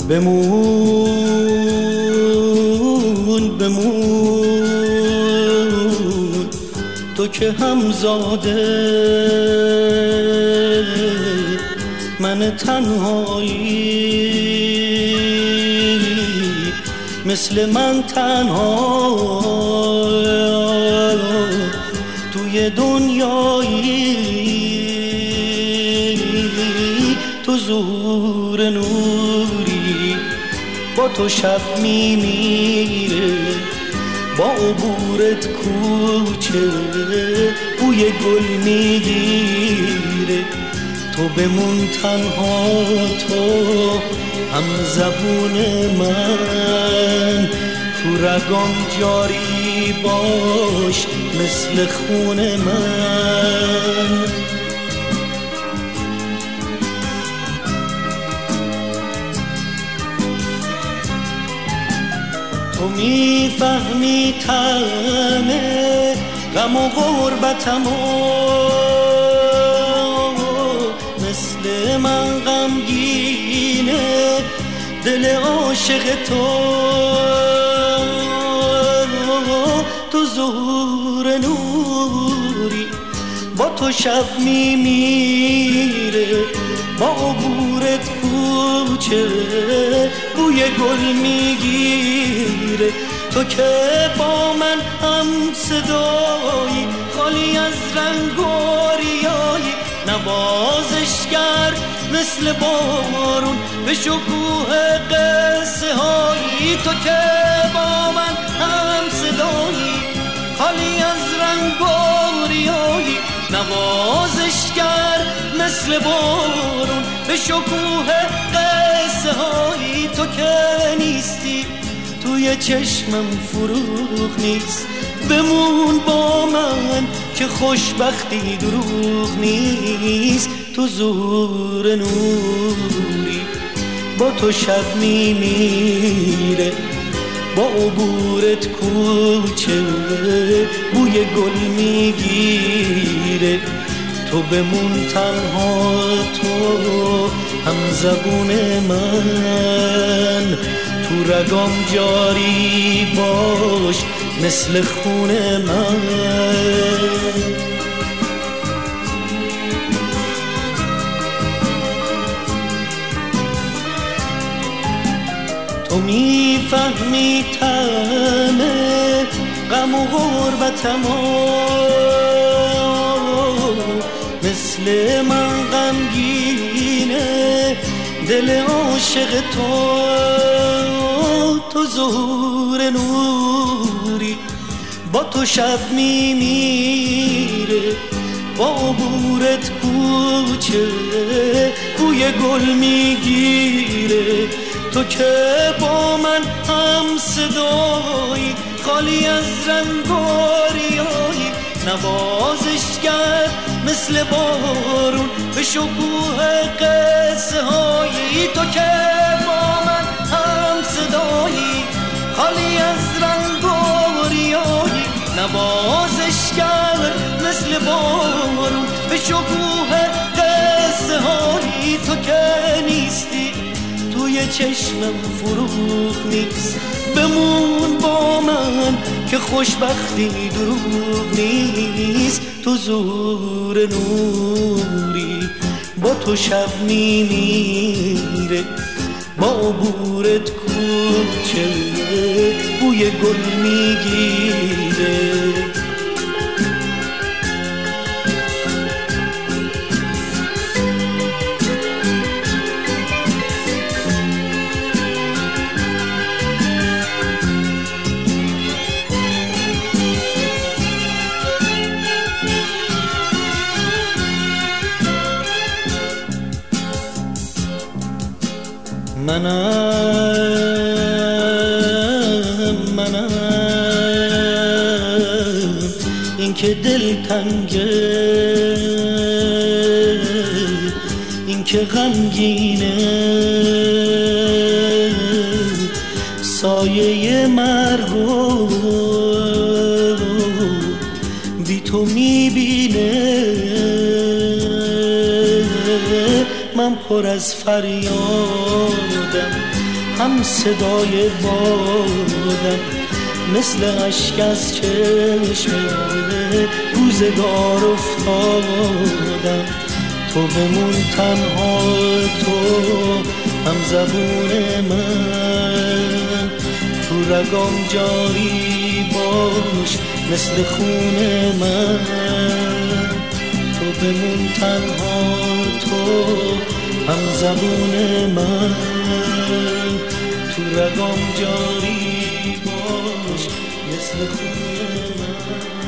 بمون بمون تو که همزاده من تنهایی، مثل من تنها توی دنیایی، تو ظهور نوری با تو شب میمیره، با عبورت کوچه بوی گل میگیره. تو بمون تنها، تو هم زبون من، تو رگام جاری باش مثل خون من. تو میفهمی طعم غم و غربتمو، مثل من غمگینه دل عاشق تو. تو ظهور نوری با تو شب میمیره، با عبورت کوچه بوی گل میگیره. تو که با من هم صدایی، خالی از رنگ و ریایی، نوازشگر مثل بارون به شکوه قصه هایی. تو که با من هم صدایی، خالی از رنگ و ریایی، نوازشگر مثل بارون به شکوه قصه هایی. تو که نیستی توی چشمم فروغ نیست، بمون با من که خوشبختی دروغ نیست. تو ظهور نوری با تو شب میمیره، با عبورت کوچه بوی گل میگیره. تو بمون تنها، تو هم زبون من، تو رگام جاری باش مثل خون من. تو میفهمی طعم غم و غربتمو، مثل من غمگینه دل عاشق تو. تو ظهور نوری با تو شب میمیره، با عبورت کوچه بوی گل میگیره. تو که با من هم صدایی، خالی از رنگ و ریایی، نوازشگر مثل بارون به شکوه قصه هایی. تو که با من هم صدایی، خالی از رنگ و ریایی، نوازشگر مثل بارون به شکوه قصه هایی. تو که نیستی توی چشمم فروغ نیست، بمون با من که خوشبختی دروغ نیست. تو ظهور نوری با تو شب میمیره، با عبورت کوچه بوی گل میگیره. منم این که دل تنگه، این که غمگینه، سایه مرگو بی تو میبینه. من پر از فریادم هم صدای بادم، مثل اشک از چشم روزگار افتادم. تو بمون تنها، تو هم زبون من، تو رگام جاری باش مثل خون من. تو بمون تنها، تو هم زبون من، تو رگام جاری باش مثل خون من.